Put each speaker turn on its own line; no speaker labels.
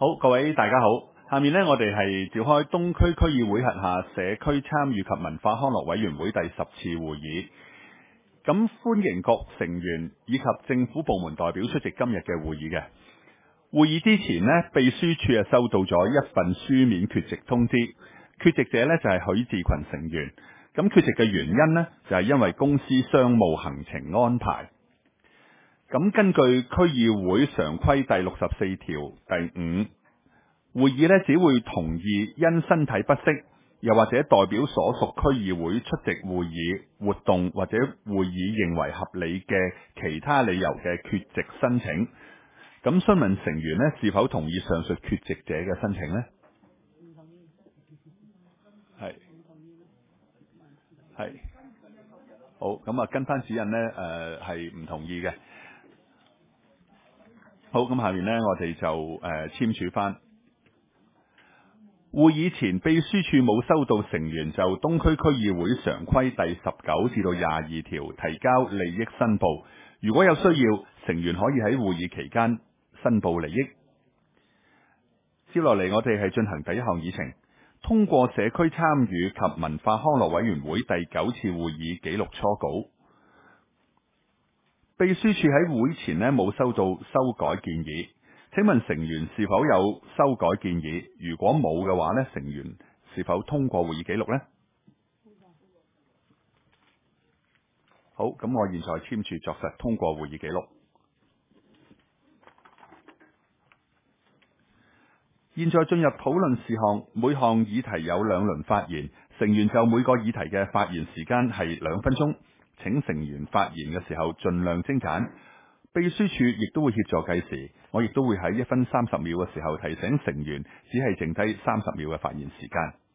好，各位大家好。下面呢，我哋係召開東區區議會轄下社區參與及文化康樂委員會第10次會議。咁歡迎各成員以及政府部門代表出席今日嘅會議嘅。會議之前呢，秘書處啊收到咗一份書面缺席通知，缺席者呢就係許志群成員。咁缺席嘅原因呢，就係因為公司商務行程安排。咁根據區議會常規第64條第5，會議呢只會同意因身體不適，又或者代表所屬區議會出席會議活動或者會議認為合理嘅其他理由嘅缺席申請。咁詢問成員呢是否同意上述缺席者嘅申請呢？係好，咁啊跟翻指引呢，係唔同意嘅。好，咁下面呢，我哋就簽署翻。會議前，秘書處冇收到成員就東區區議會常規第19至到22條提交利益申報。如果有需要，成員可以喺會議期間申報利益。接落嚟，我哋係進行第一項議程，通過社區參與及文化康樂委員會第9次會議紀錄初稿。秘書處喺會前呢冇收到修改建議，請問成員是否有修改建議？如果冇嘅話呢，成員是否通過會議紀錄呢？好，咁我現在簽署作實通過會議紀錄。現在進入討論事項，每項議題有2輪發言，成員就每個議題嘅發言時間係2分鐘。請成員發言嘅時候盡量精簡，秘書處亦都會協助計時，我亦都會喺1分30秒嘅時候提醒成員，只係剩低30秒嘅發言時間。